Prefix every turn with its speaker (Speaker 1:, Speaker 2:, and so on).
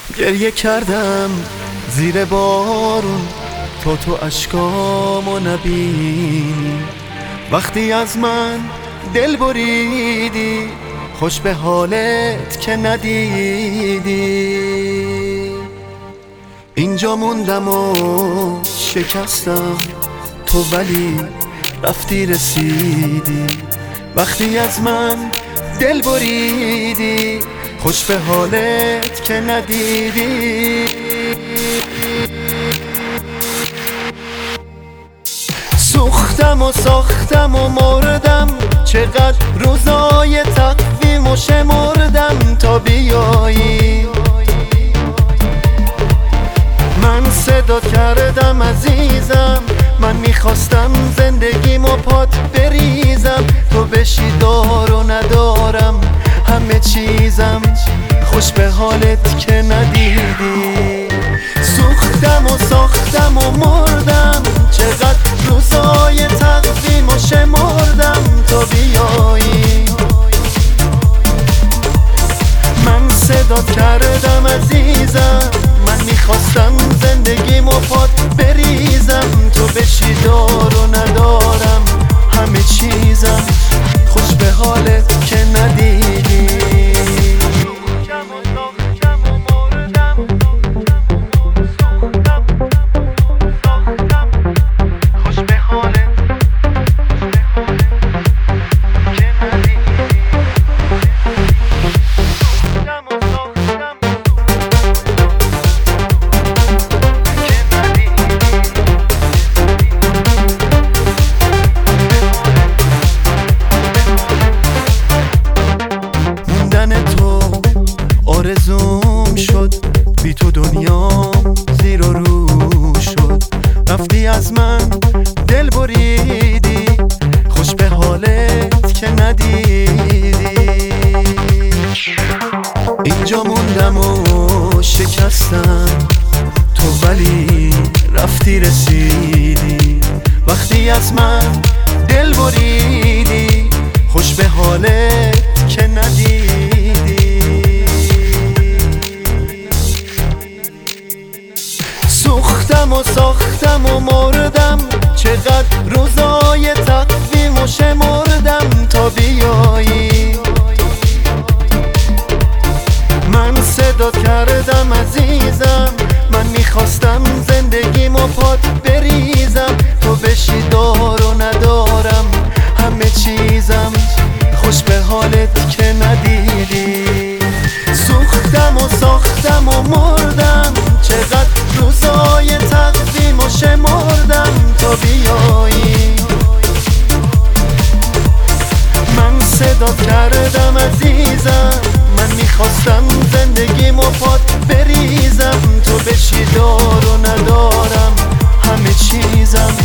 Speaker 1: گریه کردم زیر بارون تو اشکامو نبینی. وقتی از من دل بریدی خوش به حالت که ندیدی. اینجا موندم و شکستم تو ولی رفتی رسیدی. وقتی از من دل بریدی خوش به حالت که ندیدی. سوختم و ساختم و مردم، چقدر روزای تقویم و شمردم تا بیایی. من صدا کردم عزیزم، من میخواستم زندگیمو پات بریزم. تو بشی دار و ندارم همه چیزم، خوش به حالت که ندیدی. سوختم و ساختم و مردم، چقدر روزای تقویم و شمردم تا بیایی. من صدا کردم عزیزم، من میخواستم زندگیمو پات بریزم. تو بشی دار و ندارم همه چیزم، خوش به حالت که ندیدی. آرزوم شد بی تو دنیام زیر و رو شد. رفتی از من دل بریدی خوش به حالت که ندیدی. اینجا موندم و شکستم تو ولی رفتی رسیدی. وقتی از من دل بریدی خوش به حالت که ندیدی. سوختم و ساختم و مردم، چقدر روزای تقویم و شمردم تا بیایی. من صدا کردم عزیزم، من میخواستم زندگیمو پات بریزم. تو بشی دار و ندارم همه چیزم، خوش به حالت که ندیدی. سوختم و ساختم و مردم، چقدر روزای تقویم و شمردم تا بیایی. من صدا کردم عزیزم، من میخواستم زندگیمو پات بریزم. تو بشی دار و ندارم همه چیزم،